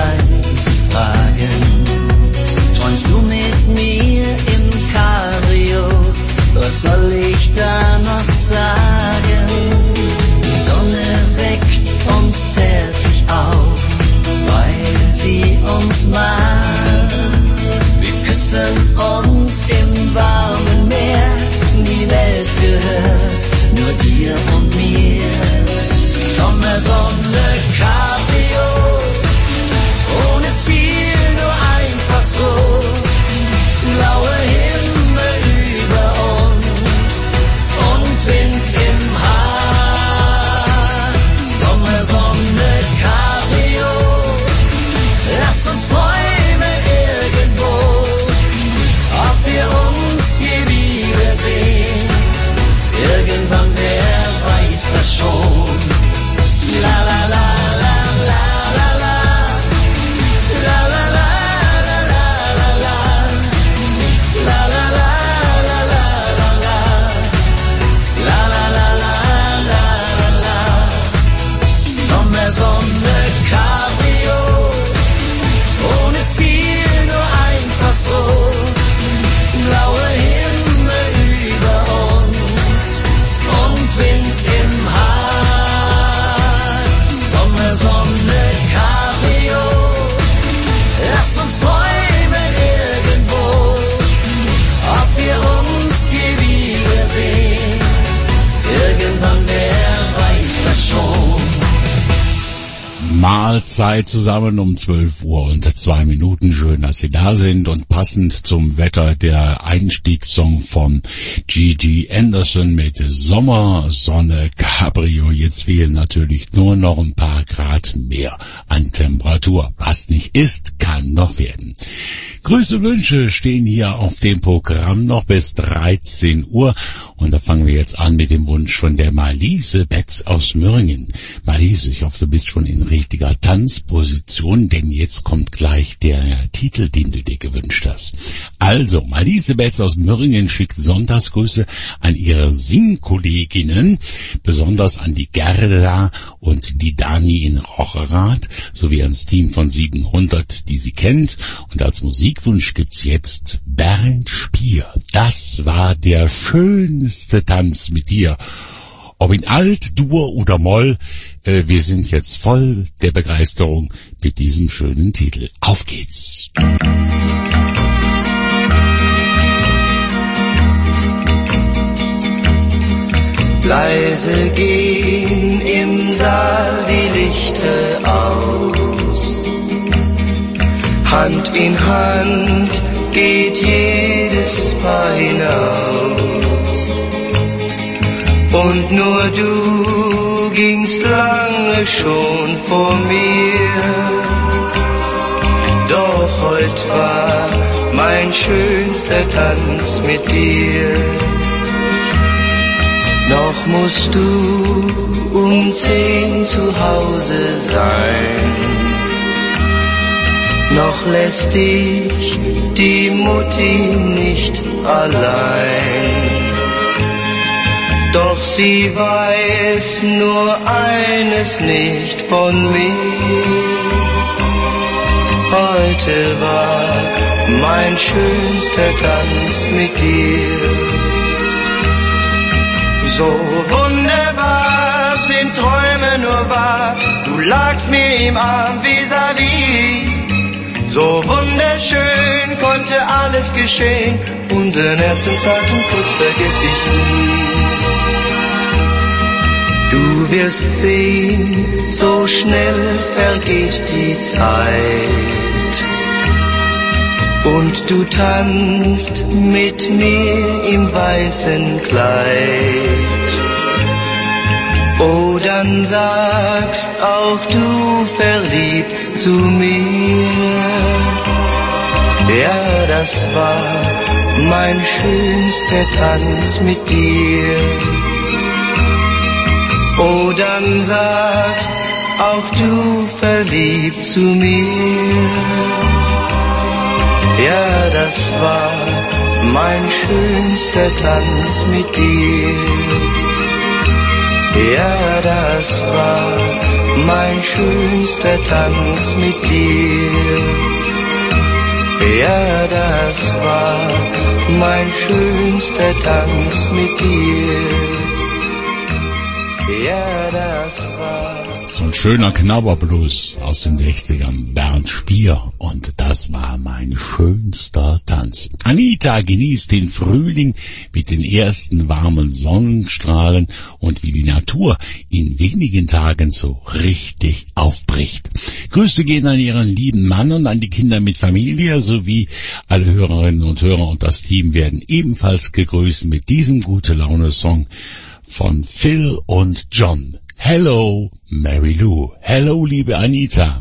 fragen. Träumst du mit mir im Cabrio? Was soll ich da noch sagen? Die Sonne weckt uns zärtlich auf, weil sie uns mag. Wir küssen uns im warmen Meer, die Welt gehört nur dir und mir. Sonne, Sonne, Cabrio, ohne Ziel, nur einfach so. Blaue Himmel über uns und Wind im Haar. Sonne, Sonne, Cabrio, lass uns träumen irgendwo, ob wir uns je wiedersehen. Irgendwann, wer weiß das schon. La la la la la la la, la la la la la la la, la la la la la la la, la la la la la la. Sonne, Sonne, Cabrio, ohne Ziel, nur einfach so. Blaue Himmel über uns und Wind im Haar. Sonne, Sonne, Cabrio, lass uns träumen irgendwo, ob wir uns je wiedersehen. Irgendwann, wer weiß das schon. Mahlzeit zusammen um 12:02. Schön, dass Sie da sind, und passend zum Wetter der Einstiegssong von Gigi Anderson mit Sommer, Sonne, Cabrio. Jetzt fehlen natürlich nur noch ein paar Grad mehr an Temperatur. Was nicht ist, kann noch werden. Grüße, Wünsche stehen hier auf dem Programm noch bis 13 Uhr. Und da fangen wir jetzt an mit dem Wunsch von der Marlise Betz aus Möhringen. Marlise, ich hoffe, du bist schon in richtiger Tanzposition, denn jetzt kommt gleich der Titel, den du dir gewünscht hast. Also, Marlise Betz aus Möhringen schickt Sonntagsgrüße an ihre Singkolleginnen, besonders an die Gerda und die Dani in Rocherath, sowie ans Team von 700, die sie kennt. Und als Musikwunsch gibt's jetzt Bernd Spier. Das war der schönste Tanz mit dir. Ob in Alt, Dur oder Moll, wir sind jetzt voll der Begeisterung mit diesem schönen Titel. Auf geht's! Leise gehen im Saal die Lichter aus. Hand in Hand geht jedes Paar hinaus. Und nur du gingst lange schon vor mir. Doch heut war mein schönster Tanz mit dir. Noch musst du um 10 zu Hause sein. Noch lässt dich die Mutti nicht allein. Doch sie weiß nur eines nicht von mir. Heute war mein schönster Tanz mit dir. So wunderbar sind Träume nur wahr, du lagst mir im Arm vis-à-vis. So wunderschön konnte alles geschehen, unseren ersten zarten Kuss vergess ich nie. Du wirst sehen, so schnell vergeht die Zeit. Und du tanzt mit mir im weißen Kleid. Oh, dann sagst auch du verliebt zu mir. Ja, das war mein schönster Tanz mit dir. Oh, dann sagst auch du verliebt zu mir. Ja, das war mein schönster Tanz mit dir. Ja, das war mein schönster Tanz mit dir. Ja, das war mein schönster Tanz mit dir. Ja, das war... So ein schöner Knabberblues aus den 60ern, Bernd Spier, und das war mein schönster Tanz. Anita genießt den Frühling mit den ersten warmen Sonnenstrahlen und wie die Natur in wenigen Tagen so richtig aufbricht. Grüße gehen an ihren lieben Mann und an die Kinder mit Familie sowie alle Hörerinnen und Hörer, und das Team werden ebenfalls gegrüßt mit diesem Gute-Laune-Song von Phil und John. Hello, Mary Lou. Hello, liebe Anita.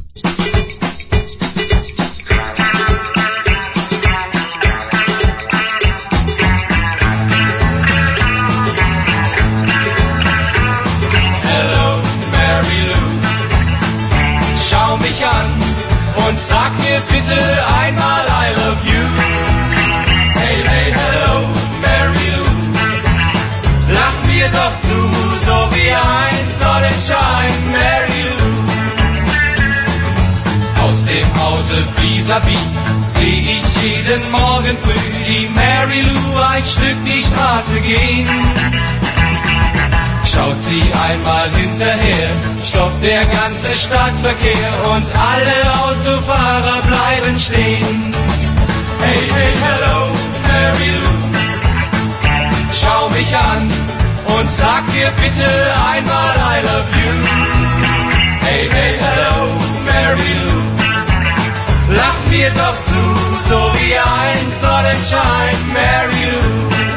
Hello, Mary Lou. Schau mich an und sag mir bitte einmal I love you. Hey, hey, hello, Mary Lou. Lach mir doch zu, so wie ein Sonnenschein, Mary Lou. Aus dem Hause vis-à-vis seh ich jeden Morgen früh die Mary Lou ein Stück die Straße gehen. Schaut sie einmal hinterher, stoppt der ganze Stadtverkehr und alle Autofahrer bleiben stehen. Hey, hey, hello, Mary Lou. Schau mich an und sag mir bitte einmal I love you. Hey, hey, hello, Mary Lou. Lach mir doch zu, so wie ein Sonnenschein, Mary Lou.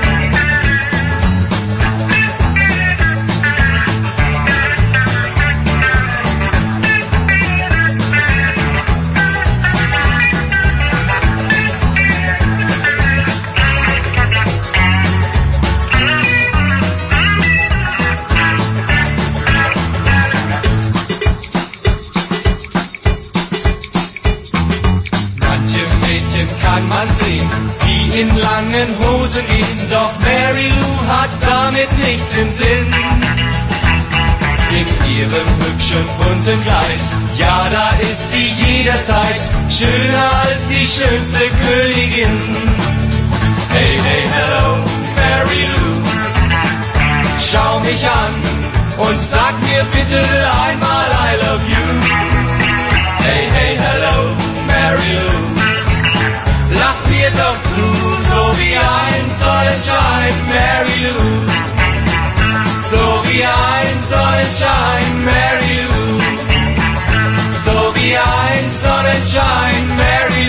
Kann man sehen, die in langen Hosen gehen, doch Mary Lou hat damit nichts im Sinn. In ihrem hübschen bunten Kleid, ja, da ist sie jederzeit schöner als die schönste Königin. Hey, hey, hello, Mary Lou. Schau mich an und sag mir bitte einmal I love you. Hey, hey, hello, Mary Lou. Lach mir doch zu, so wie ein Sonnenschein, Mary Lou. So wie ein Sonnenschein, Mary Lou. So wie ein Sonnenschein, Mary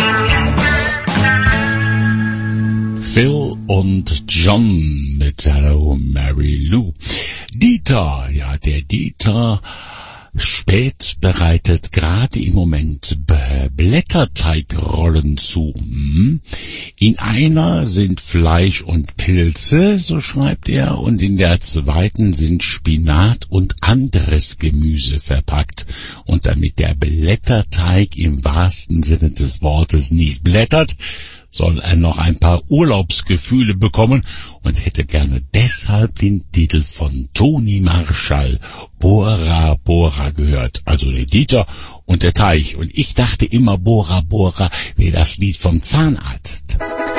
Lou. Phil und John mit Hello, Mary Lou. Dieter, ja, der Dieter Spät bereitet gerade im Moment Blätterteigrollen zu. In einer sind Fleisch und Pilze, so schreibt er, und in der zweiten sind Spinat und anderes Gemüse verpackt. Und damit der Blätterteig im wahrsten Sinne des Wortes nicht blättert, soll er noch ein paar Urlaubsgefühle bekommen und hätte gerne deshalb den Titel von Toni Marshall, Bora Bora, gehört. Also der Dieter und der Teich. Und ich dachte immer, Bora Bora wäre das Lied vom Zahnarzt.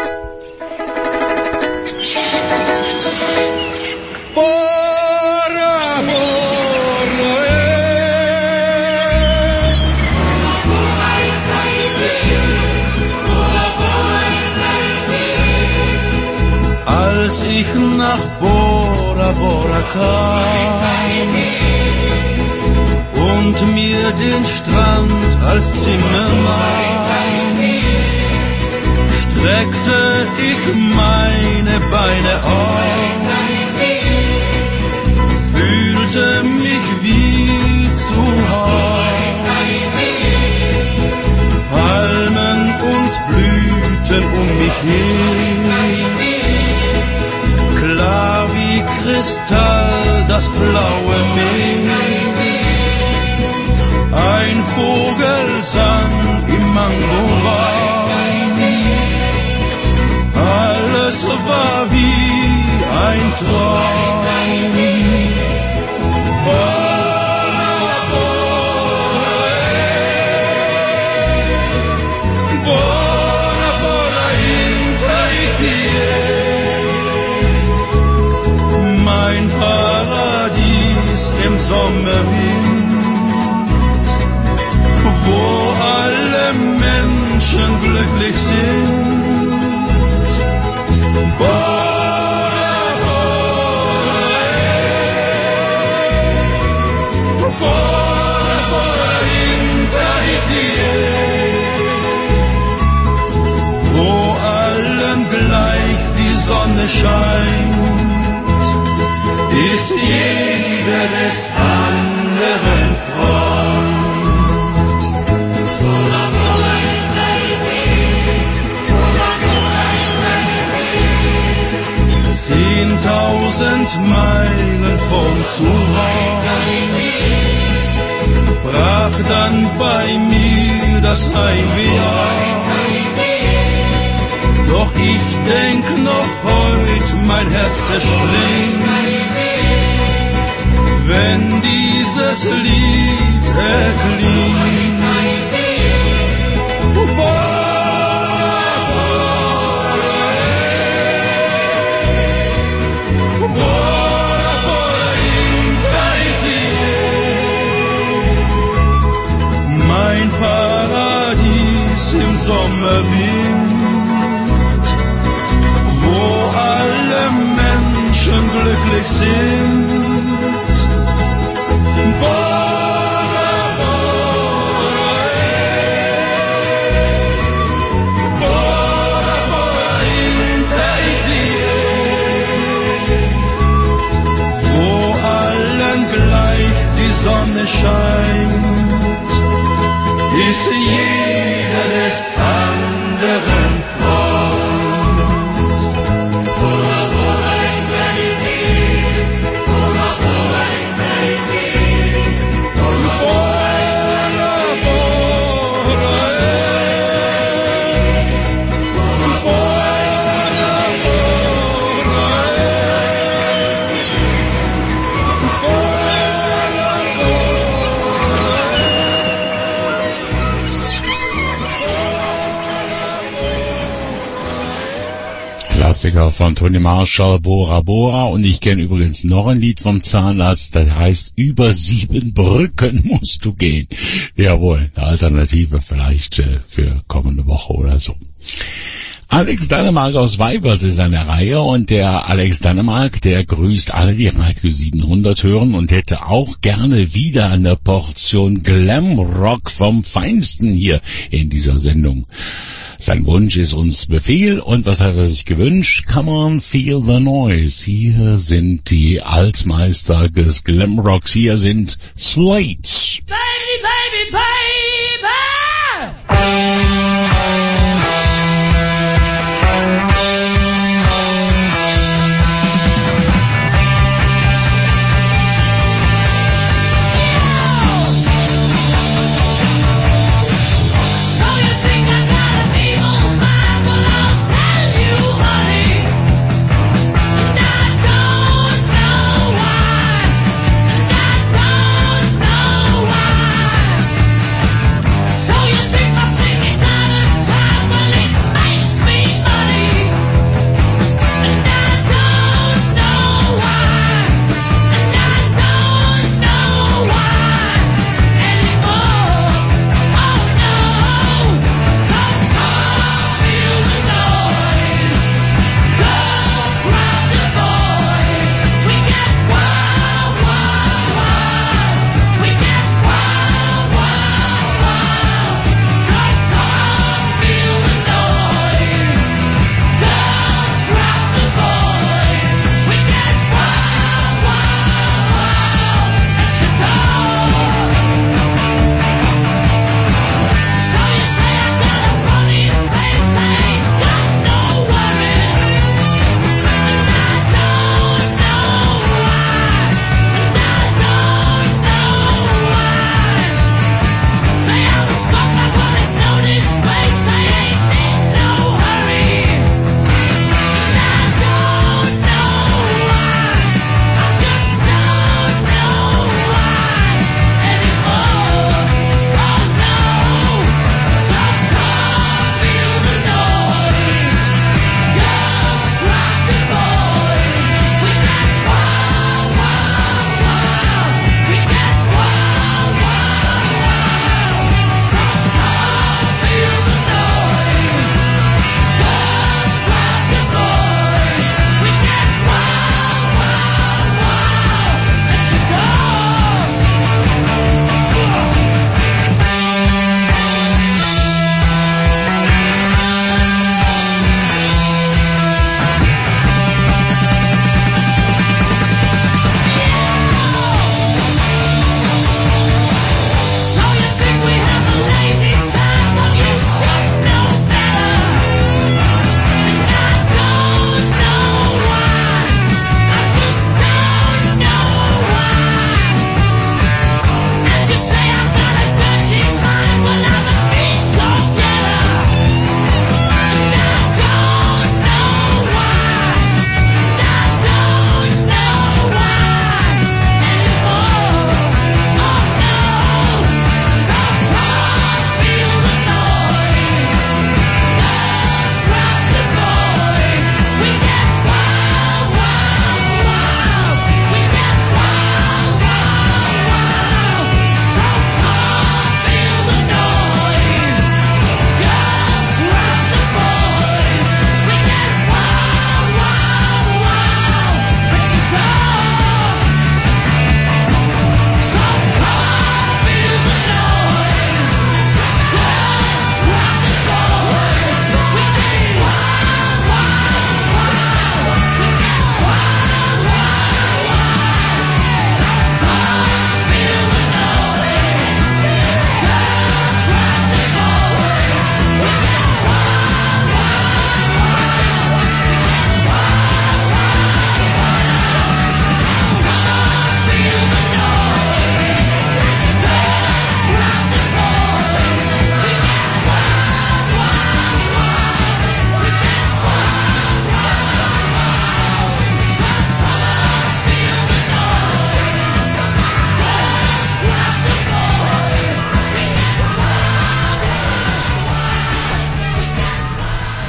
Bora Bora. Als ich nach Bora Bora kam und mir den Strand als Zimmer nahm, streckte ich meine Beine aus, fühlte mich wie zu Hause, Palmen und Blüten um mich hin, klar wie Kristall das blaue Meer. Ein Vogel sang im Mangobaum, alles war wie ein Traum. Bora Bora, Bora Sommerwind, wo alle Menschen glücklich sind. Bora, bora, bora, bora, hinter dir, wo allen gleich die Sonne scheint, ist jeder des anderen Freund. 10.000 Meilen von zu Hause brach dann bei mir das Heimweh auf. Doch ich denk noch heut, mein Herz zerspringt, wenn dieses Lied erklingt. Bora, bora, hinter dir, mein Paradies im Sommerwind, wo alle Menschen glücklich sind. Bora, bora, bora, bora, hinter dir, wo allen gleich die Sonne scheint, ist jeder des anderen Freund. Bora, bora, hinter dir, bora, bora, hinter dir, bora, bora, bora, Klassiker von Tony Marshall, Bora Bora. Und ich kenne übrigens noch ein Lied vom Zahnarzt, das heißt Über 7 Brücken musst du gehen. Jawohl, eine Alternative vielleicht für kommende Woche oder so. Alex Dannemark aus Weibers ist an der Reihe und der Alex Dannemark, der grüßt alle, die Radio 700 hören und hätte auch gerne wieder eine Portion Glamrock vom Feinsten hier in dieser Sendung. Sein Wunsch ist uns Befehl und was hat er sich gewünscht? Come on, feel the noise. Hier sind die Altmeister des Glamrocks, hier sind Slates. Baby, baby, baby! Why?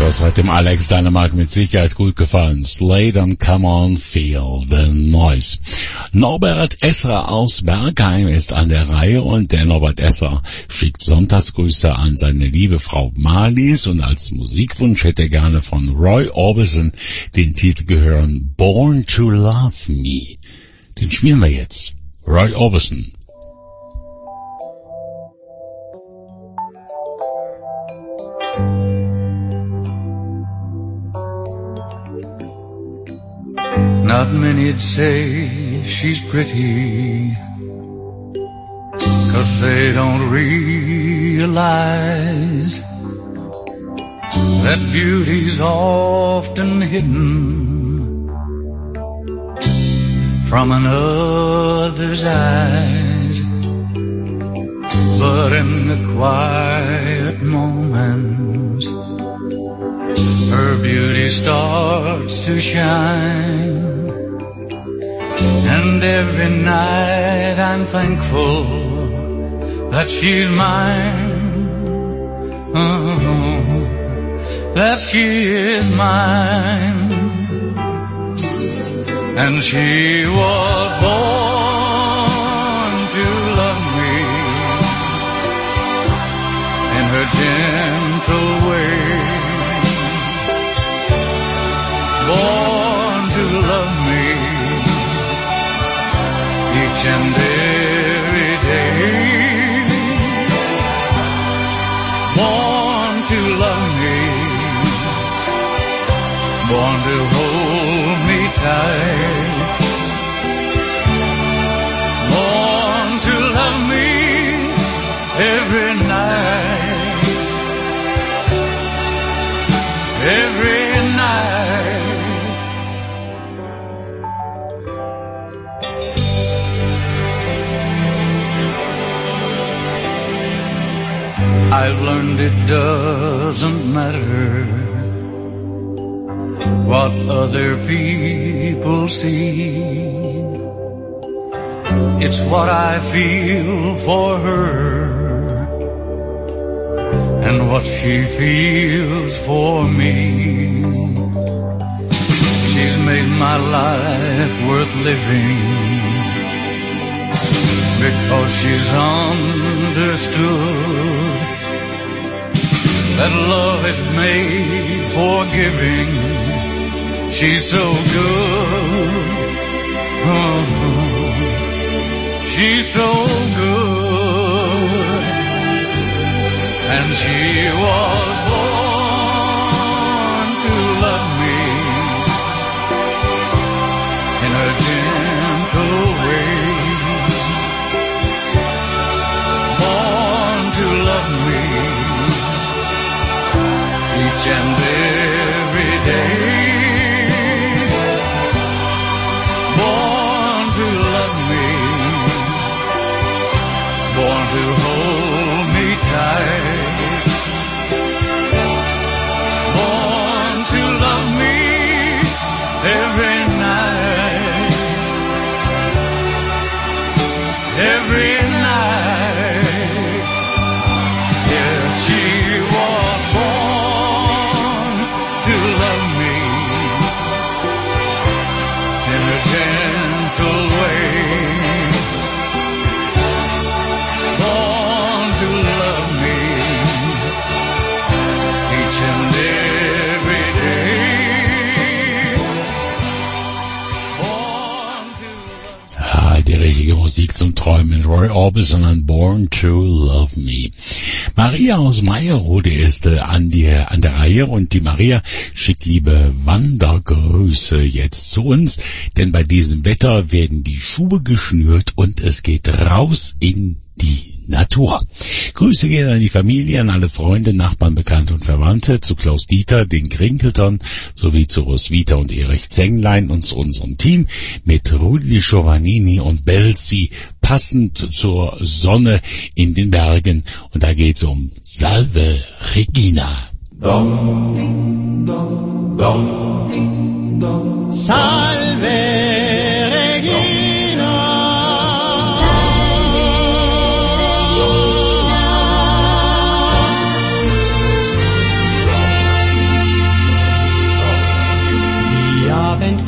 Das hat dem Alex Dänemark mit Sicherheit gut gefallen. Slade and Come On, Feel the Noise. Norbert Esser aus Bergheim ist an der Reihe und der Norbert Esser schickt Sonntagsgrüße an seine liebe Frau Marlies und als Musikwunsch hätte er gerne von Roy Orbison den Titel gehören Born to Love Me. Den spielen wir jetzt. Roy Orbison. Not many'd say she's pretty, 'cause they don't realize that beauty's often hidden from another's eyes. But in the quiet moments, her beauty starts to shine. And every night I'm thankful that she's mine. Oh, that she is mine. And she was born to love me in her gentle way. Born to love me each and every day. Born to love me, born to hold me tight. Born to love me every night, every night. I've learned it doesn't matter what other people see. It's what I feel for her and what she feels for me. She's made my life worth living because she's understood that love is made for giving. She's so good, oh, she's so good. And she was born to love me in her gentle way. Born to love me each and every day. Born to love me, born to hold me tight. Born to love me every night, every night. Yes, she was born to love me in a gentle way. Born to love me each and every day. Born to love. Die richtige Musik zum Träumen. Roy Orbison und Born to Love Me. Maria aus Meierode ist an der Reihe und die Maria schickt liebe Wandergrüße jetzt zu uns, denn bei diesem Wetter werden die Schuhe geschnürt und es geht raus in die Natur. Grüße gehen an die Familie, an alle Freunde, Nachbarn, Bekannte und Verwandte, zu Klaus Dieter, den Krinkelton, sowie zu Roswitha und Erich Zenglein und zu unserem Team mit Rudi Giovannini und Belzi, passend zur Sonne in den Bergen. Und da geht's um Salve Regina. Dom, dom, dom, dom. Salve Regina.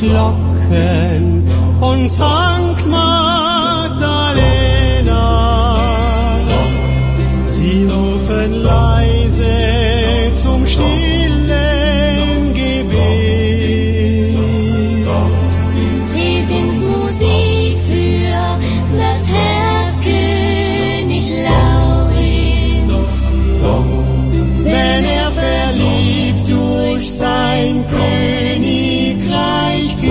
Glocken und Sankt Magdalena. Sie rufen leise zum stillen Gebet. Sie sind Musik für das Herz König Laurens, wenn er verliebt durch sein Königreich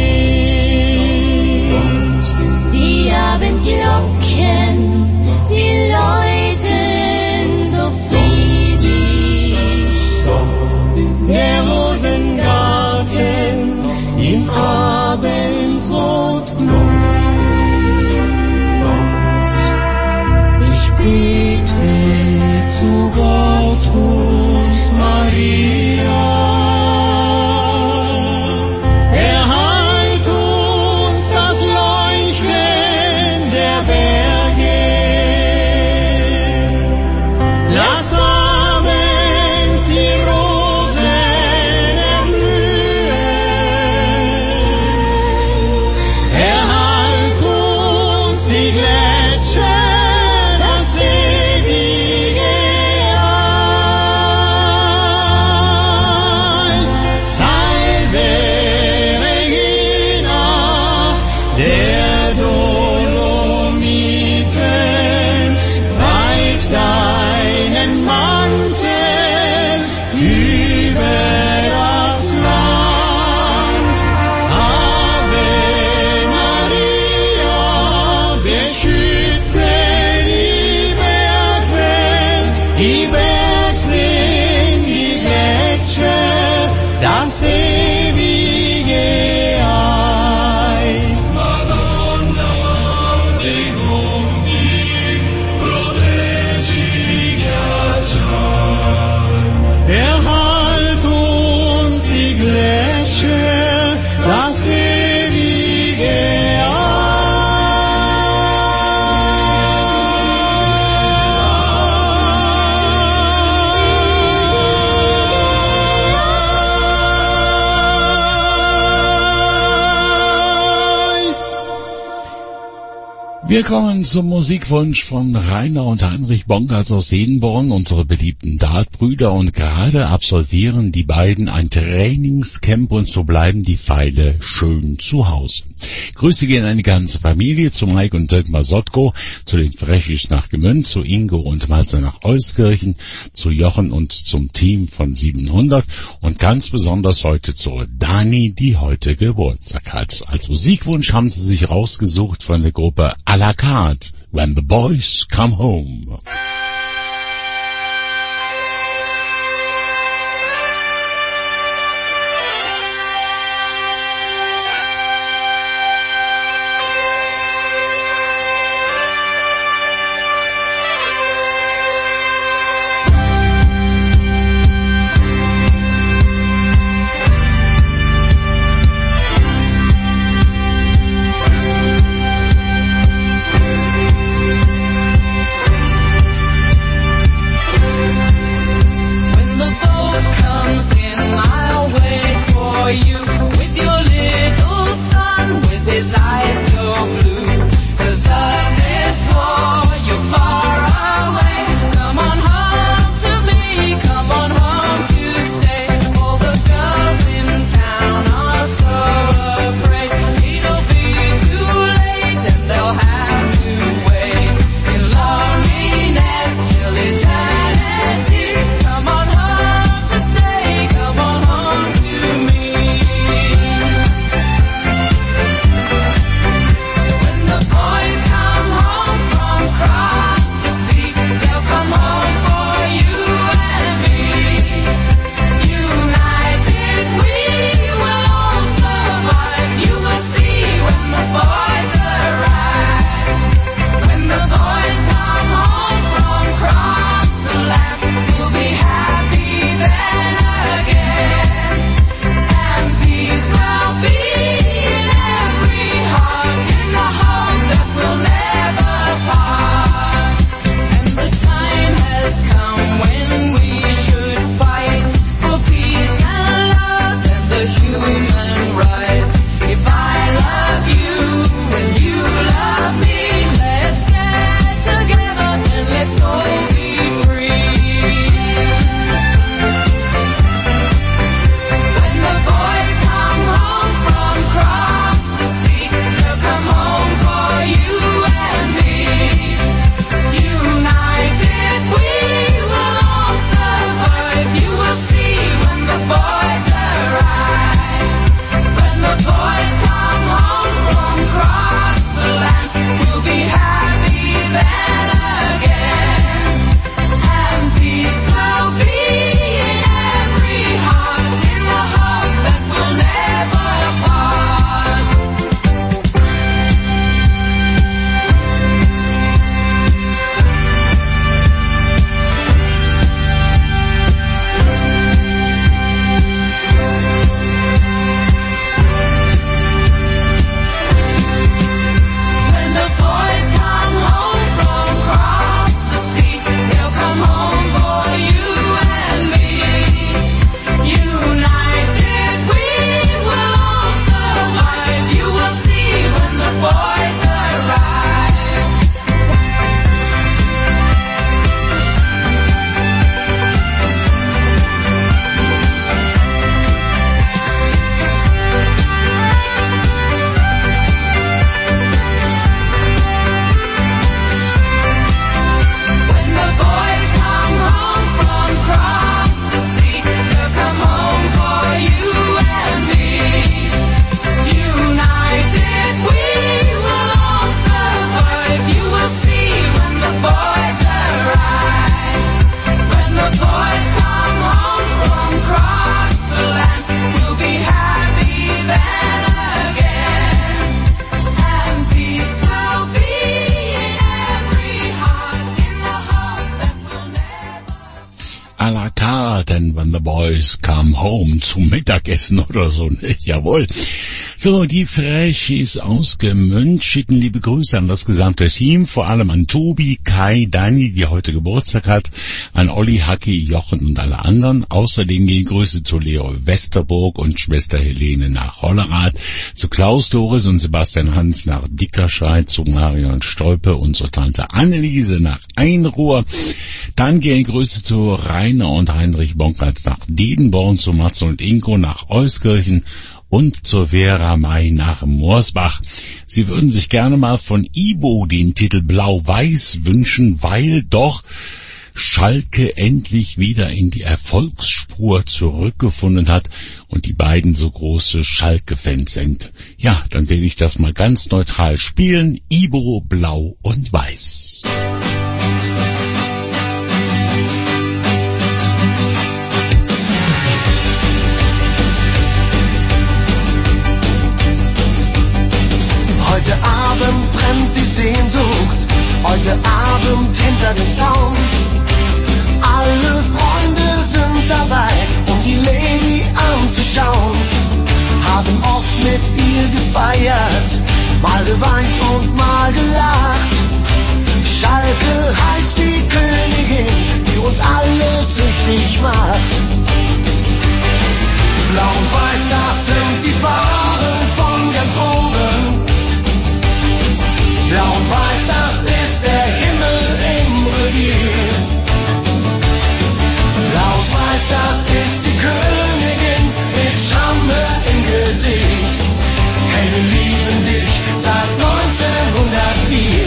geht. die Abendglocken, sie läuten so friedlich. Der Rosengarten im Abendrot glüht. Ich bete zu Gott und Maria. Erhalt uns das Leuchten der Berge. Lass abends die Rosen erblühen. Erhalt uns die Gletscher, das ewige Eis. Salve Regina der Dolomiten, reich deinen Mantel über das Land. Ave Maria, beschütze die Bergwelt, die Berg sind die Gletscher, das ewige Eis. Madonna, erhalt uns die Gletscher, das ewige Eis. Wir kommen zum Musikwunsch von Rainer und Heinrich Bongartz aus Sedenborn, unsere beliebten Dartbrüder, und gerade absolvieren die beiden ein Trainingscamp und so bleiben die Pfeile schön zu Hause. Grüße gehen an die ganze Familie, zu Mike und Dirk Sotko, zu den Frechis nach Gemünd, zu Ingo und Malze nach Euskirchen, zu Jochen und zum Team von 700 und ganz besonders heute zur Dani, die heute Geburtstag hat. Als Musikwunsch haben sie sich rausgesucht von der Gruppe à la carte, When the Boys Come Home. à la carte and when the boys come home zum Mittagessen oder so, nicht? Jawohl. So, die Freshis aus Gemünz schicken liebe Grüße an das gesamte Team, vor allem an Tobi, Kai, Dani, die heute Geburtstag hat, an Olli, Hacki, Jochen und alle anderen. Außerdem gehen Grüße zu Leo Westerburg und Schwester Helene nach Hollerath, zu Klaus, Doris und Sebastian Hanf nach Dickerscheid, zu Marion Stolpe und zur Tante Anneliese nach Einruhr. Dann gehen Grüße zu Rainer und Heinrich Bonkert nach Dedenborn, zu Matze und Ingo nach Euskirchen und zur Vera May nach Moorsbach. Sie würden sich gerne mal von Ibo den Titel Blau-Weiß wünschen, weil doch Schalke endlich wieder in die Erfolgsspur zurückgefunden hat und die beiden so große Schalke-Fans sind. Ja, dann will ich das mal ganz neutral spielen. Ibo, Blau und Weiß. Heute Abend brennt die Sehnsucht, heute Abend hinter dem Zaun. Alle Freunde sind dabei, um die Lady anzuschauen. Haben oft mit ihr gefeiert, mal geweint und mal gelacht. Schalke heißt die Königin, die uns alle süchtig macht. Blau und Weiß, das sind die Farben von ganz oben. Blau und Weiß, das ist der Himmel im Revier. Blau und Weiß, das ist die Königin mit Schramme im Gesicht. Hey, wir lieben dich seit 1904.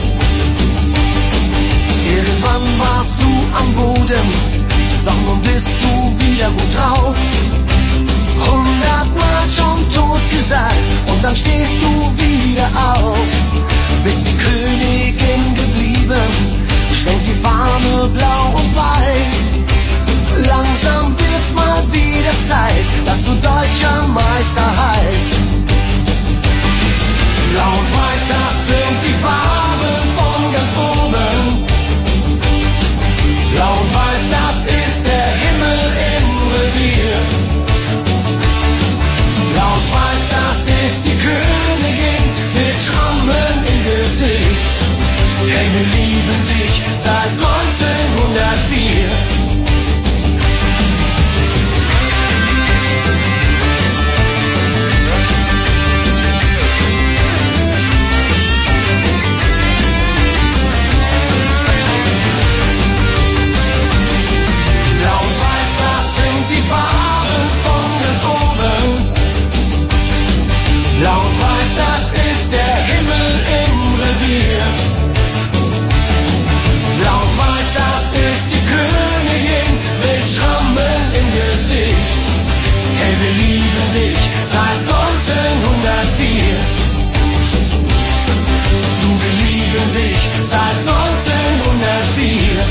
Irgendwann warst du am Boden, doch nun bist du wieder gut drauf. 100-mal schon tot gesagt und dann stehst du wieder auf. Bist die Königin geblieben, schwenkt die Fahne blau und weiß. Langsam wird's mal wieder Zeit, dass du deutscher Meister heißt. Blau und Weiß, das sind die Farben von ganz oben. Blau und Weiß, das ist der Himmel im Revier. Blau und Weiß, das ist die Königin mit Schrammen im Gesicht. Hey, wir lieben dich seit 1904. Blau und Weiß, das sind die Farben von ganz oben. Blau und Weiß, das ist der Himmel im Revier. Blau und Weiß, das ist die Königin mit Schrammen im Gesicht. Hey, wir lieben dich seit 1904. Du, wir lieben dich seit 1904.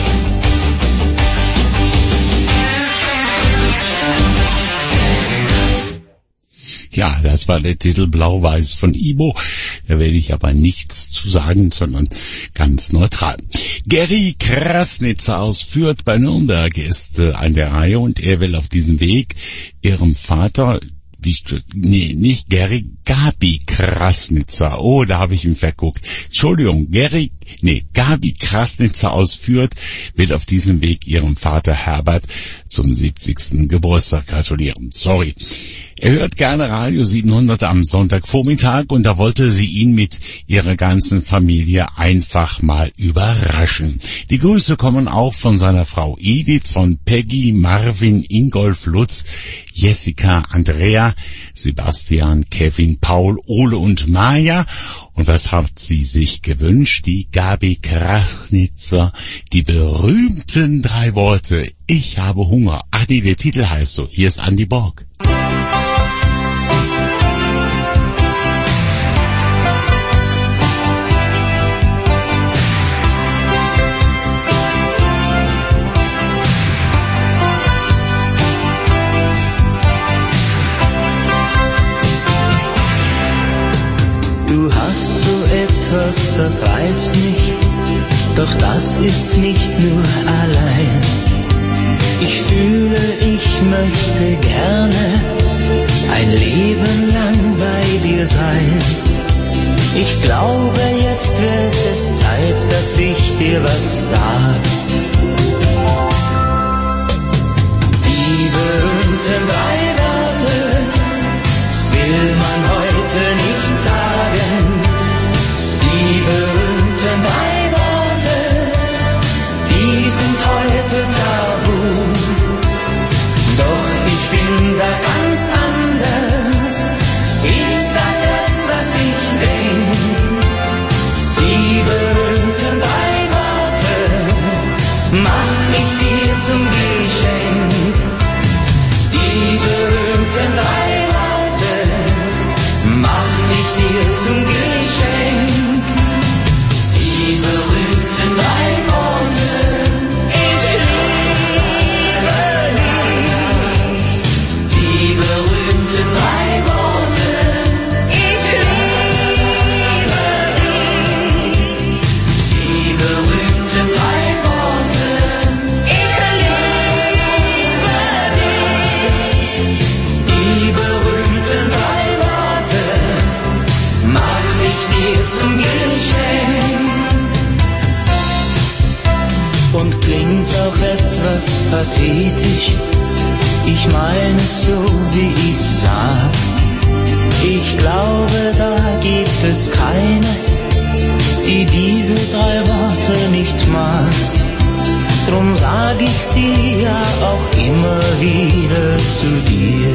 Ja, das war der Titel Blau-Weiß von Ibo. Da werde ich aber nichts zu sagen, sondern ganz neutral. Gary Krasnitzer aus Fürth bei Nürnberg ist an der Reihe und er will auf diesem Weg ihrem Vater, nicht Gary, Gabi Krasnitzer. Oh, da habe ich ihn verguckt. Entschuldigung, Gabi Krasnitzer aus Fürth will auf diesem Weg ihrem Vater Herbert zum 70. Geburtstag gratulieren. Sorry. Er hört gerne Radio 700 am Sonntagvormittag und da wollte sie ihn mit ihrer ganzen Familie einfach mal überraschen. Die Grüße kommen auch von seiner Frau Edith, von Peggy, Marvin, Ingolf, Lutz, Jessica, Andrea, Sebastian, Kevin, Paul, Ole und Maja. Und was hat sie sich gewünscht? Die Gabi Krasnitzer, die berühmten 3 Worte. Ich habe Hunger. Ach nee, der Titel heißt so. Hier ist Andi Borg. Du hast so etwas, das reizt mich, doch das ist nicht nur allein. Ich fühle, ich möchte gerne ein Leben lang bei dir sein. Ich glaube, jetzt wird es Zeit, dass ich dir was sag. Die berühmten 3 Worte will man heute nicht sagen. Die berühmten 3 Worte, die sind heute tabu. Doch ich bin da ganz anders. Ich sag das, was ich denk. Die berühmten 3 Worte mach ich dir zum Geschenk. Die berühmten 3 Worte mach ich dir zum Geschenk. Die berühmten 3 Worte, ich liebe dich. Die berühmten 3 Worte, ich liebe dich. Die berühmten 3 Worte, ich liebe dich. Die berühmten 3 Worte mach ich dir zum Geschenk. Und klingt auch etwas pathetisch, ich meine es so, wie ich's sag. Ich glaube, da gibt es keine, die diese 3 Worte nicht mag. Drum sag ich sie ja auch immer wieder zu dir.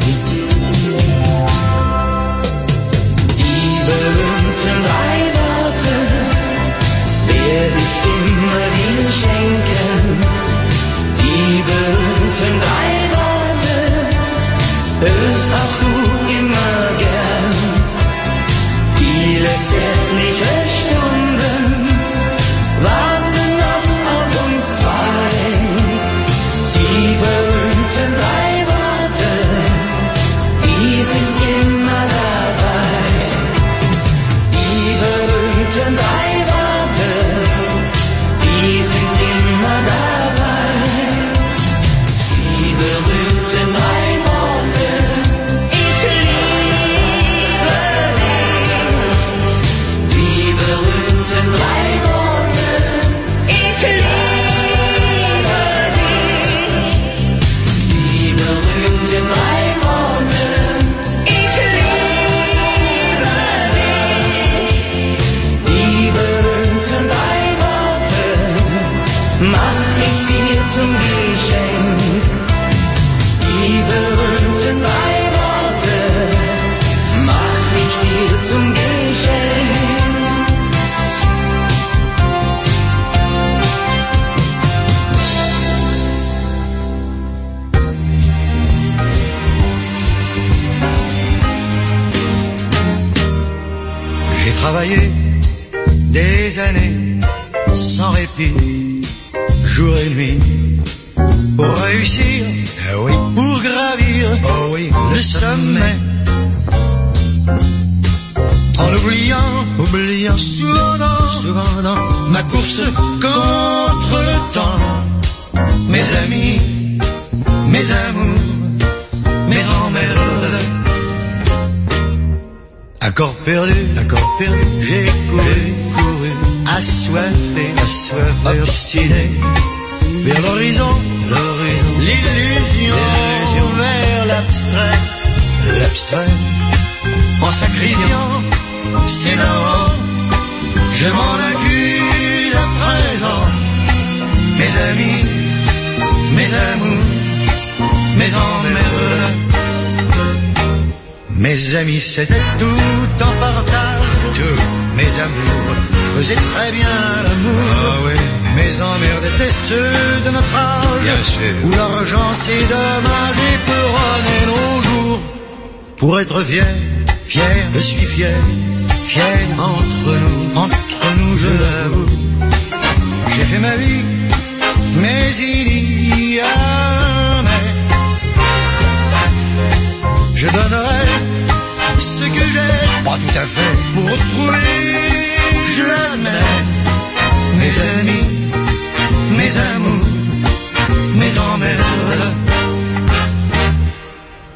Die berühmten 3 Worte werde ich immer dir schenken. Die berühmten 3 Worte hörst auch du immer gern. Viele zärtliche Stunden warten noch auf uns 2. Die berühmten 3 Worte, die sind immer dabei. Die berühmten 3 Worte, die sind immer dabei. Die berühmten 3 Worte, ich liebe dich. Die berühmten 3 Worte, ich liebe dich. Die berühmten 3 Worte, ich liebe dich. Die berühmten 3 Worte mach ich dir zum Geschenk. Die berühmten 3 Worte mach ich dir zum Geschenk. J'ai travaillé des années sans répit, jour et nuit, pour réussir, oui, pour gravir, oh oui, le sommet. En oubliant souvent dans ma course contre le temps, mes amis, mes amours, mes emmerdes. Accord perdu, j'ai couru, assoiffé, obstiné, vers l'horizon, l'illusion, vers l'abstrait, en sacrifiant, c'est marrant, je m'en accuse à présent, mes amis, mes amours, mes emmerdes. Mes amis, c'était tout en partage, tous mes amours faisaient très bien l'amour. Ah oui. Mes emmerdes étaient ceux de notre âge, bien sûr, où l'argent c'est dommage et peut runner nos jours. Pour être fier, je suis fier entre nous, je l'avoue. J'ai fait ma vie, mais il y a un mais. Je donnerai ce que j'ai, pas tout à fait, pour retrouver, je l'admets, mes amis, mes amours, mes emmerdes.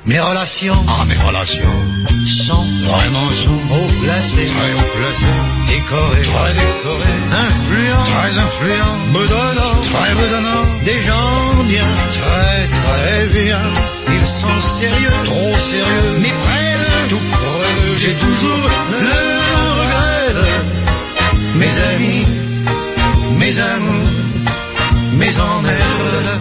Mes relations sont vraiment haut placées, très haut placées, décorées, très décorées, influents, très influents, bedonnants, très bedonnants, des gens bien, très bien. Ils sont sérieux, trop sérieux, mais près de tout près d'eux, j'ai toujours le regret. Mes amis, mes amours, mes emmerdes.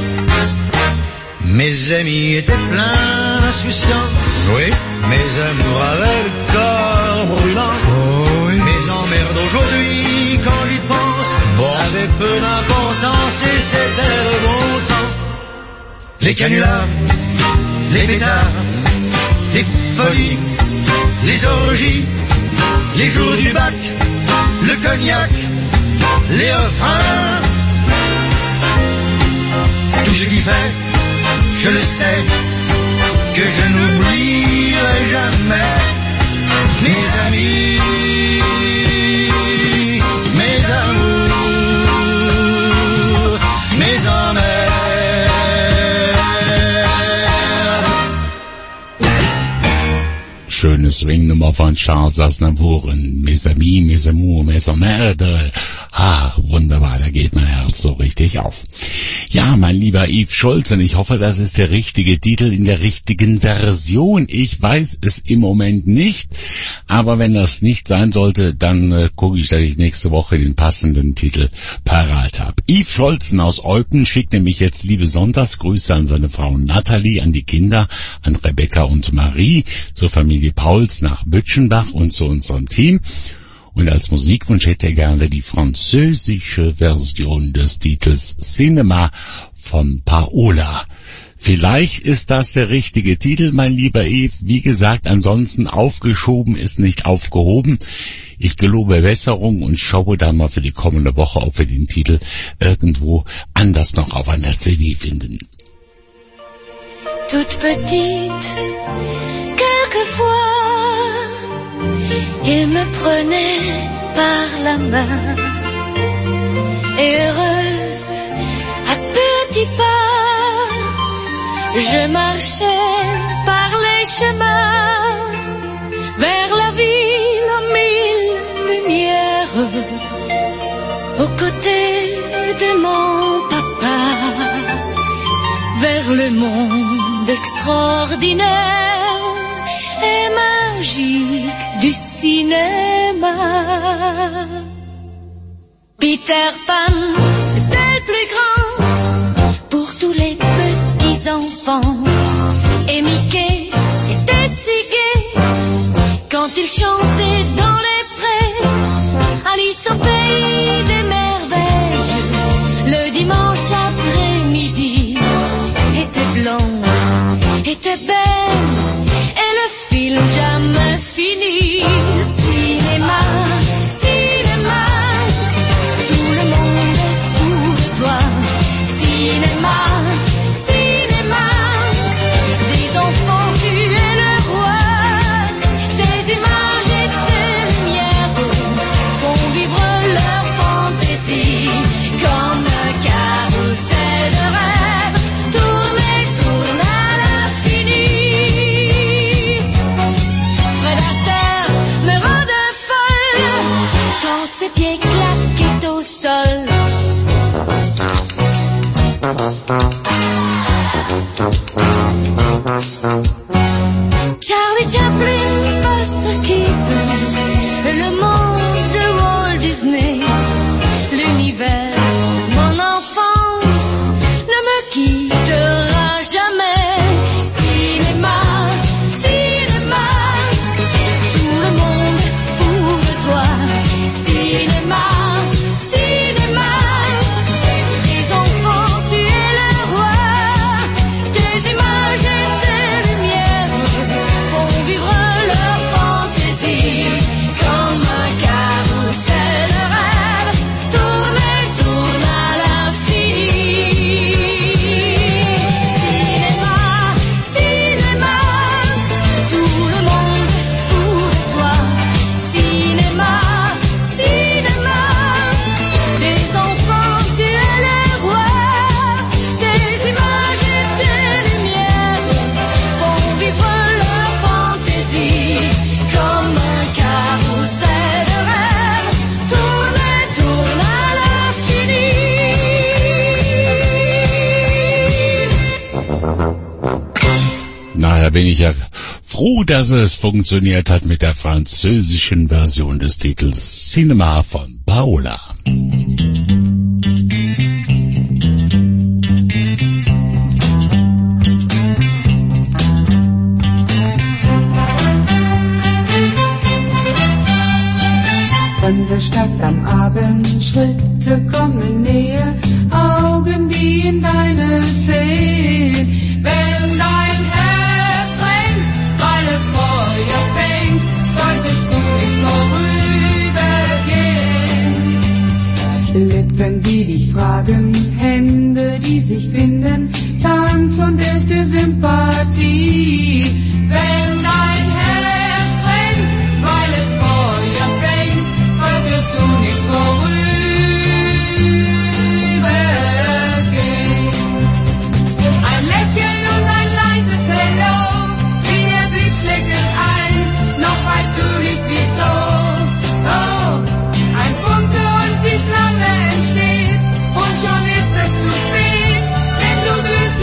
Mes amis étaient pleins d'insouciance, oui, mes amours avaient le corps brûlant, oh, oui. mes emmerdes aujourd'hui, quand j'y pense, avaient peu d'importance et c'était le bon temps. Les canulars, les pétards, les folies, les orgies, les jours du bac, le cognac, les refrains, tout ce qui fait, je le sais, que je n'oublierai jamais mes amis, mes amours, mes emmerdes. Schöne Swingnummer von Charles Aznavour, Mes Amis, Mes Amours, Mes Emmerdes. Wunderbar, da geht mein Herz so richtig auf. Ja, mein lieber Yves Scholzen, ich hoffe, das ist der richtige Titel in der richtigen Version. Ich weiß es im Moment nicht, aber wenn das nicht sein sollte, dann gucke ich, dass ich nächste Woche den passenden Titel parat habe. Yves Scholzen aus Eupen schickt nämlich jetzt liebe Sonntagsgrüße an seine Frau Nathalie, an die Kinder, an Rebecca und Marie, zur Familie Pauls nach Bütschenbach und zu unserem Team. Und als Musikwunsch hätte er gerne die französische Version des Titels Cinema von Paola. Vielleicht ist das der richtige Titel, mein lieber Yves. Wie gesagt, ansonsten aufgeschoben ist nicht aufgehoben. Ich gelobe Besserung und schaue dann mal für die kommende Woche, ob wir den Titel irgendwo anders noch auf einer CD finden. Toute petite, quelquefois, il me prenait par la main, et heureuse, à petits pas, je marchais par les chemins, vers la ville aux mille lumières, aux côtés de mon papa, vers le monde extraordinaire et magique du cinéma. Peter Pan, c'était le plus grand pour tous les petits enfants. Et Mickey était si gai quand il chantait dans les prés. Alice au pays des merveilles, le dimanche après-midi, était blanche, était belle, et le film jamais fini. Cinéma, cinéma, tout le monde est fou de toi. Cinéma, cinéma, des enfants tu es le roi. Tes images et tes lumières font vivre leur fantaisie comme un carrousel de rêve. Tourne et tourne à l'infini. Prédateur me rendait folle quand ses pieds claquaient au sol. Charlie Chaplin, Buster Keaton, le monde de Walt Disney, l'univers, mon enfance ne me quittera jamais. Cinéma, cinéma, tout le monde est fou de toi. Cinéma, cinéma, des enfants tu es le roi. Tes images et tes lumières Daher bin ich ja froh, dass es funktioniert hat mit der französischen Version des Titels Cinema von Paola. Fremde Stadt am Abend, Schritte kommen näher, Augen, die in deine sehen. Wenn dein Herz brennt, weil es Feuer fängt, solltest du nicht vorübergehen. Lippen, die dich fragen, Hände, die sich finden, Tanz und erste Sympathie. Wenn dein Herz brennt, weil es Feuer fängt, solltest du nicht vorübergehen. Ein Lächeln und ein leises Hello, wie der Blitz schlägt es ein, noch weißt du nicht wieso. Oh, ein Funke und die Flamme entsteht, und schon ist es zu spät, denn du glühst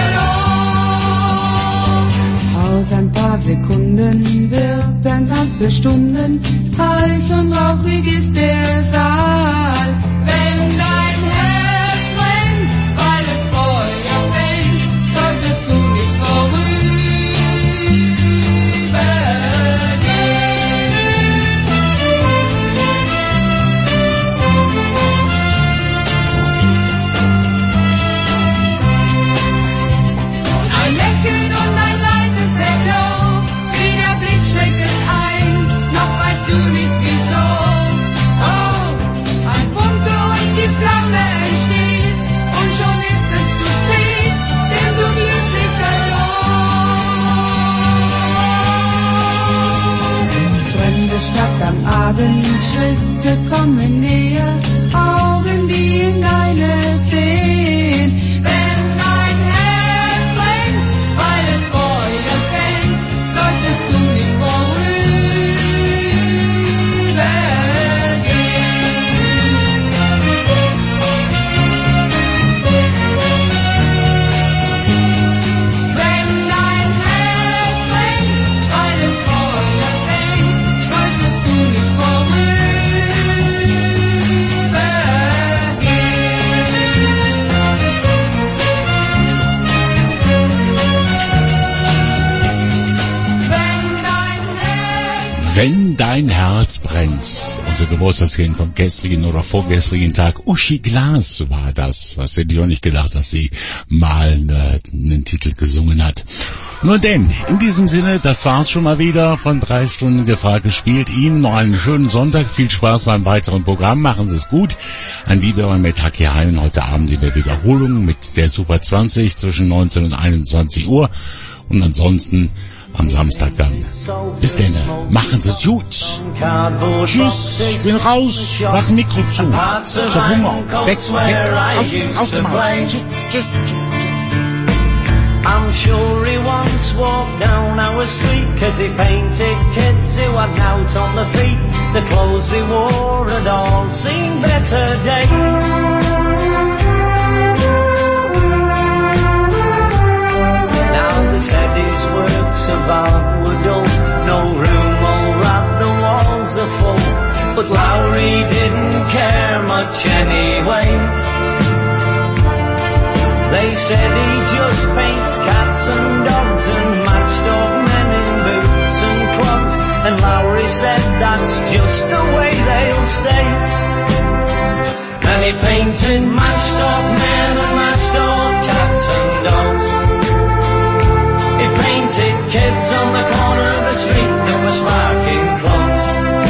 lichterloh. Aus ein paar Sekunden wird ein Tanz für Stunden, heiß und rauchig ist der Saal. Wenn dein Herz brennt, weil es Feuer fängt, solltest du nicht vorübergehen. Ein Lächeln und ein leises Hello, wie der Blitz schlägt es ein, noch weißt du nicht wieso. Oh, ein Funke und die Flamme entsteht, und schon ist es zu spät, denn du glühst lichterloh. Fremde Stadt am Abend, Schritte kommen näher, Augen, die in deine sehen. Wenn dein Herz brennt, weil es Feuer fängt, solltest du nicht vorübergehen. Wenn dein Herz brennt, weil es Feuer fängt, solltest du nicht vorübergehen. Wenn dein Herz brennt. Unser Geburtstagskind vom gestrigen oder vorgestrigen Tag, Uschi Glas war das. Das hätte ich auch nicht gedacht, dass sie mal einen Titel gesungen hat. Nur denn, in diesem Sinne, das war's schon mal wieder von 3 Stunden gefragt gespielt. Ihnen noch einen schönen Sonntag, viel Spaß beim weiteren Programm, machen Sie es gut. Ein Lieber mit Haki Hein heute Abend in der Wiederholung mit der Super 20 zwischen 19 und 21 Uhr. Und ansonsten am Samstag dann. Bis denn, machen Sie es gut. Tschüss, ich bin raus, mach Mikro zu. Ich hab Hunger, weg, aus dem Haus. Tschüss. I'm sure he once walked down our street, 'cause he painted kids who went out on the feet. The clothes they wore had all seen better days. Now they said his works of art were dull, no room or at the walls are full. But Lowry didn't care much anyway. They said he just paints cats and dogs and matched up men in boots and clogs. And Lowry said that's just the way they'll stay. And he painted matched up men and matched up cats and dogs. He painted kids on the corner of the street that were sparking clogs.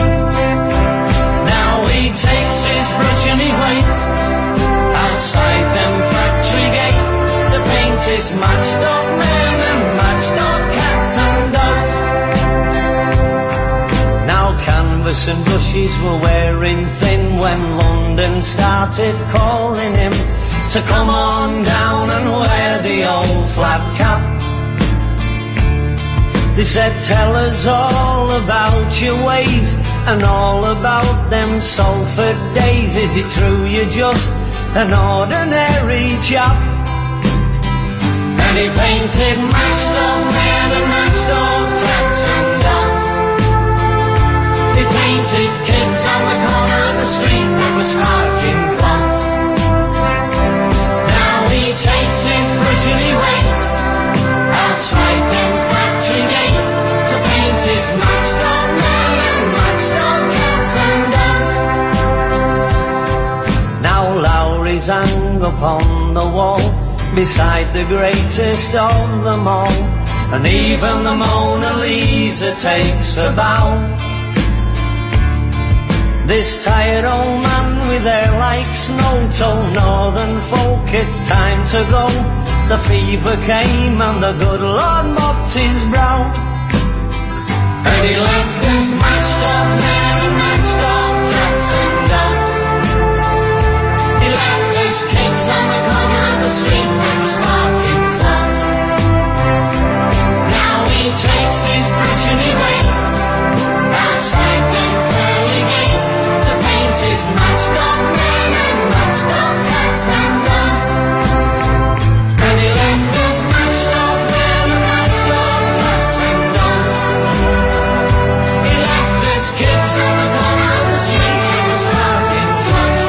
Now he takes his brush and he waits outside them factory gates to paint his matched up men and matched up cats and dogs. Now canvas and brushes were wearing thin when London started calling him to come on down and wear the old flat cap. They said, tell us all about your ways and all about them Salford days. Is it true you're just an ordinary chap? And he painted matched up men and matched up cats and dogs. He painted kids on the corner of the street that was harking clocks. Now he takes his brush and he waits outside them factory gates to paint his matched up men and matched up cats and dogs. Now Lowry's hung upon the wall beside the greatest of them all, and even the Mona Lisa takes a bow. This tired old man with hair like snow told northern folk it's time to go. The fever came and the good Lord mopped his brow, and he left his matched up men and matched up cats and dogs. He left his kids on the corner of the street that was harking clocks. Now he takes his brush and he waits outside them pearly gates to paint his matched up men and matched up cats and dogs. And he left his matched up men and matched up cats and dogs. He left his kids on the corner of the street that was harking clocks.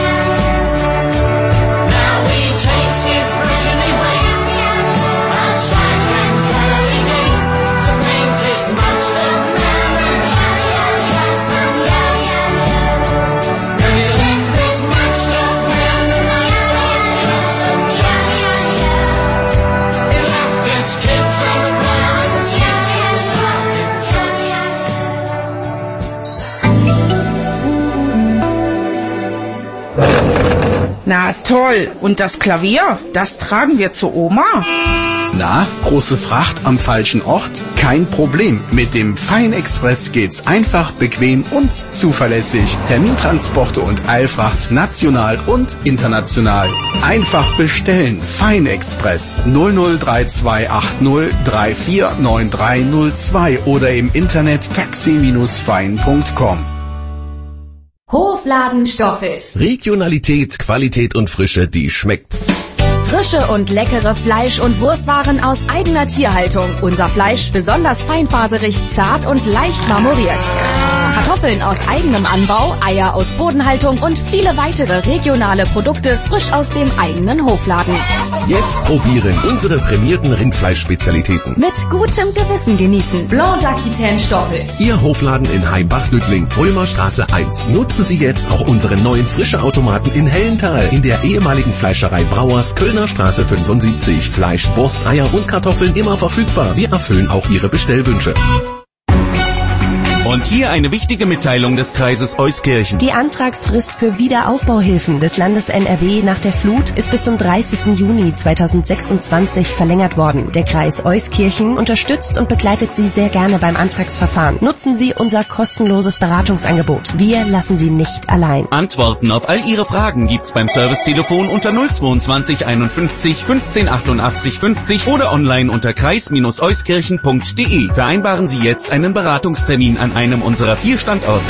Now he takes his brush and he waits outside them pearly gates to paint his matched up men and matched up cats and dogs. And he left his matched up men and matched up cats and dogs. He left his kids on the corner of the street that was harking Na toll, und das Klavier, das tragen wir zu Oma. Na, große Fracht am falschen Ort? Kein Problem. Mit dem Feinexpress geht's einfach, bequem und zuverlässig. Termintransporte und Eilfracht national und international. Einfach bestellen. Feinexpress 003280 349302 oder im Internet taxi-fein.com. Hofladen Stoffels. Regionalität, Qualität und Frische, die schmeckt. Frische und leckere Fleisch- und Wurstwaren aus eigener Tierhaltung. Unser Fleisch besonders feinfaserig, zart und leicht marmoriert. Kartoffeln aus eigenem Anbau, Eier aus Bodenhaltung und viele weitere regionale Produkte frisch aus dem eigenen Hofladen. Jetzt probieren unsere prämierten Rindfleischspezialitäten. Mit gutem Gewissen genießen. Blanc d'Aquitaine Stoffels. Ihr Hofladen in Heimbach-Lüttling, Römerstraße 1. Nutzen Sie jetzt auch unseren neuen Frische-Automaten in Hellenthal in der ehemaligen Fleischerei Brauers, Kölner Straße 75. Fleisch, Wurst, Eier und Kartoffeln immer verfügbar. Wir erfüllen auch Ihre Bestellwünsche. Und hier eine wichtige Mitteilung des Kreises Euskirchen. Die Antragsfrist für Wiederaufbauhilfen des Landes NRW nach der Flut ist bis zum 30. Juni 2026 verlängert worden. Der Kreis Euskirchen unterstützt und begleitet Sie sehr gerne beim Antragsverfahren. Nutzen Sie unser kostenloses Beratungsangebot. Wir lassen Sie nicht allein. Antworten auf all Ihre Fragen gibt's beim Servicetelefon unter 022 51 15 88 50 oder online unter kreis-euskirchen.de. Vereinbaren Sie jetzt einen Beratungstermin an einem unserer 4 Standorte.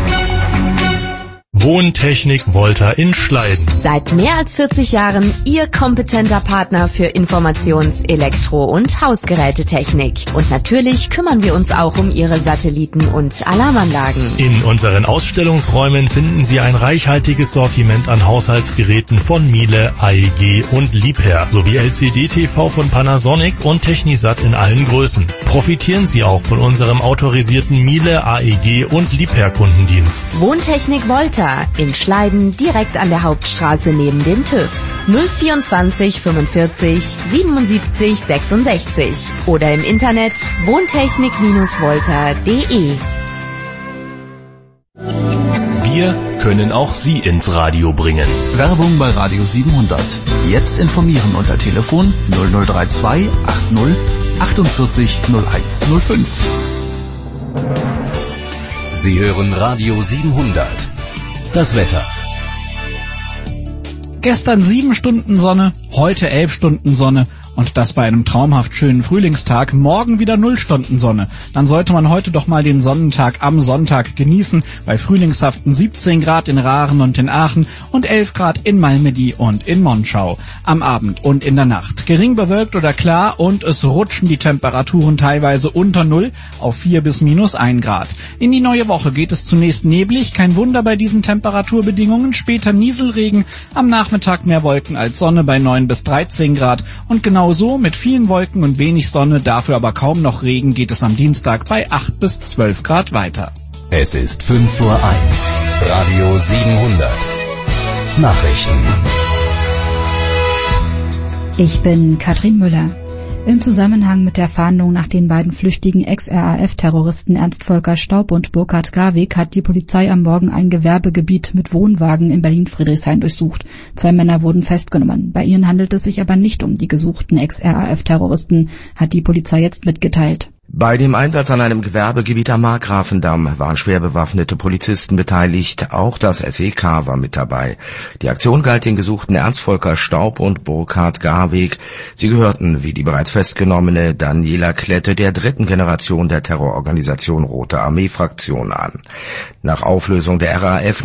Wohntechnik Volta in Schleiden. Seit mehr als 40 Jahren Ihr kompetenter Partner für Informations-, Elektro- und Hausgerätetechnik. Und natürlich kümmern wir uns auch um Ihre Satelliten- und Alarmanlagen. In unseren Ausstellungsräumen finden Sie ein reichhaltiges Sortiment an Haushaltsgeräten von Miele, AEG und Liebherr sowie LCD-TV von Panasonic und Technisat in allen Größen. Profitieren Sie auch von unserem autorisierten Miele, AEG und Liebherr-Kundendienst. Wohntechnik Volta in Schleiden, direkt an der Hauptstraße neben dem TÜV. 024 45 77 66 oder im Internet wohntechnik-volta.de. Wir können auch Sie ins Radio bringen. Werbung bei Radio 700. Jetzt informieren unter Telefon 0032 80 48 0105. Sie hören Radio 700. Das Wetter. Gestern 7 Stunden Sonne, heute 11 Stunden Sonne Und das bei einem traumhaft schönen Frühlingstag. Morgen wieder 0 Stunden Sonne. Dann sollte man heute doch mal den Sonnentag am Sonntag genießen. Bei frühlingshaften 17 Grad in Raaren und in Aachen und 11 Grad in Malmedy und in Monschau. Am Abend und in der Nacht gering bewölkt oder klar und es rutschen die Temperaturen teilweise unter 0 auf 4 bis minus 1 Grad. In die neue Woche geht es zunächst neblig. Kein Wunder bei diesen Temperaturbedingungen. Später Nieselregen. Am Nachmittag mehr Wolken als Sonne bei 9 bis 13 Grad. Und genau so mit vielen Wolken und wenig Sonne, dafür aber kaum noch Regen, geht es am Dienstag bei 8 bis 12 Grad weiter. Es ist 5:01 Uhr. Radio 700. Nachrichten. Ich bin Katrin Müller. Im Zusammenhang mit der Fahndung nach den beiden flüchtigen Ex-RAF-Terroristen Ernst Volker Staub und Burkhard Garweg hat die Polizei am Morgen ein Gewerbegebiet mit Wohnwagen in Berlin-Friedrichshain durchsucht. 2 Männer wurden festgenommen. Bei ihnen handelt es sich aber nicht um die gesuchten Ex-RAF-Terroristen, hat die Polizei jetzt mitgeteilt. Bei dem Einsatz an einem Gewerbegebiet am Markgrafendamm waren schwer bewaffnete Polizisten beteiligt, auch das SEK war mit dabei. Die Aktion galt den gesuchten Ernst Volker Staub und Burkhard Garweg. Sie gehörten, wie die bereits festgenommene Daniela Klette, der 3. Generation der Terrororganisation Rote Armee-Fraktion an. Nach Auflösung der RAF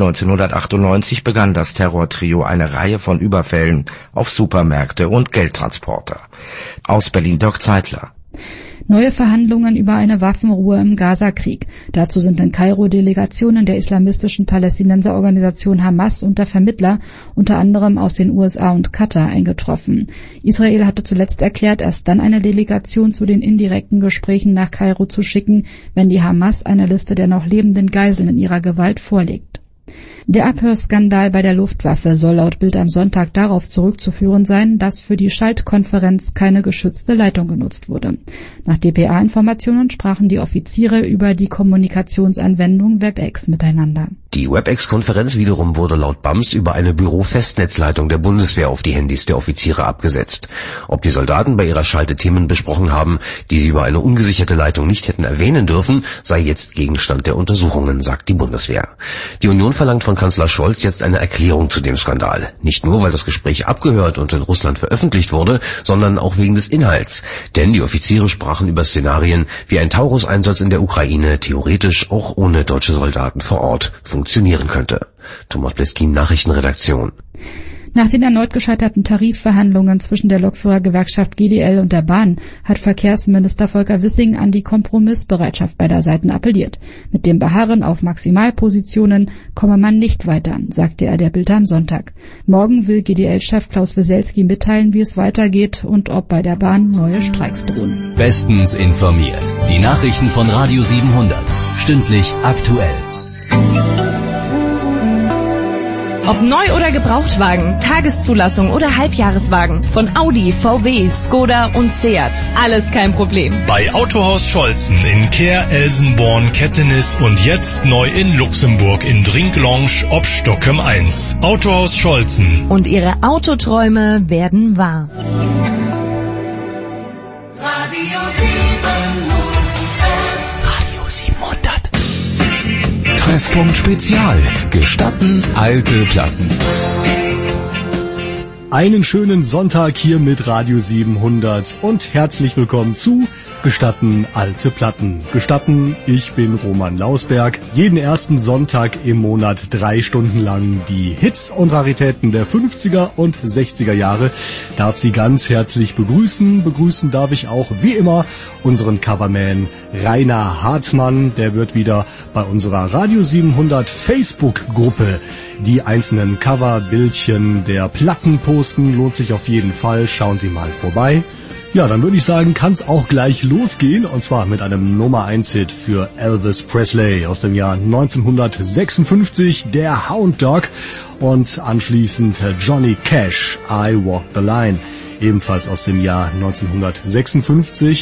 1998 begann das Terrortrio eine Reihe von Überfällen auf Supermärkte und Geldtransporter. Aus Berlin Dirk Zeitler. Neue Verhandlungen über eine Waffenruhe im Gaza-Krieg. Dazu sind in Kairo Delegationen der islamistischen Palästinenserorganisation Hamas und der Vermittler, unter anderem aus den USA und Katar, eingetroffen. Israel hatte zuletzt erklärt, erst dann eine Delegation zu den indirekten Gesprächen nach Kairo zu schicken, wenn die Hamas eine Liste der noch lebenden Geiseln in ihrer Gewalt vorlegt. Der Abhörskandal bei der Luftwaffe soll laut Bild am Sonntag darauf zurückzuführen sein, dass für die Schaltkonferenz keine geschützte Leitung genutzt wurde. Nach dpa-Informationen sprachen die Offiziere über die Kommunikationsanwendung WebEx miteinander. Die WebEx-Konferenz wiederum wurde laut BAMS über eine Büro-Festnetzleitung der Bundeswehr auf die Handys der Offiziere abgesetzt. Ob die Soldaten bei ihrer Schalte Themen besprochen haben, die sie über eine ungesicherte Leitung nicht hätten erwähnen dürfen, sei jetzt Gegenstand der Untersuchungen, sagt die Bundeswehr. Die Union verlangt von Kanzler Scholz jetzt eine Erklärung zu dem Skandal. Nicht nur, weil das Gespräch abgehört und in Russland veröffentlicht wurde, sondern auch wegen des Inhalts. Denn die Offiziere sprachen über Szenarien, wie ein Taurus-Einsatz in der Ukraine theoretisch auch ohne deutsche Soldaten vor Ort funktionieren könnte. Thomas Bleskin, Nachrichtenredaktion. Nach den erneut gescheiterten Tarifverhandlungen zwischen der Lokführergewerkschaft GDL und der Bahn hat Verkehrsminister Volker Wissing an die Kompromissbereitschaft beider Seiten appelliert. Mit dem Beharren auf Maximalpositionen komme man nicht weiter, sagte er der Bild am Sonntag. Morgen will GDL-Chef Klaus Wieselski mitteilen, wie es weitergeht und ob bei der Bahn neue Streiks drohen. Bestens informiert. Die Nachrichten von Radio 700. Stündlich aktuell. Ob Neu- oder Gebrauchtwagen, Tageszulassung oder Halbjahreswagen. Von Audi, VW, Skoda und Seat. Alles kein Problem. Bei Autohaus Scholzen in Kehr, Elsenborn, Kettenis und jetzt neu in Luxemburg in Drinklounge ob Stockholm 1. Autohaus Scholzen. Und Ihre Autoträume werden wahr. Radio 700. Treffpunkt Spezial. Gestatten alte Platten. Einen schönen Sonntag hier mit Radio 700 und herzlich willkommen zu Gestatten alte Platten. Gestatten, ich bin Roman Lausberg. Jeden ersten Sonntag im Monat 3 Stunden lang die Hits und Raritäten der 50er und 60er Jahre darf Sie ganz herzlich begrüßen. Begrüßen darf ich auch wie immer unseren Coverman Rainer Hartmann. Der wird wieder bei unserer Radio 700 Facebook-Gruppe die einzelnen Coverbildchen der Platten posten. Lohnt sich auf jeden Fall. Schauen Sie mal vorbei. Ja, dann würde ich sagen, kann es auch gleich losgehen. Und zwar mit einem Nummer-1-Hit für Elvis Presley aus dem Jahr 1956, der Hound Dog. Und anschließend Johnny Cash, I Walk the Line, ebenfalls aus dem Jahr 1956.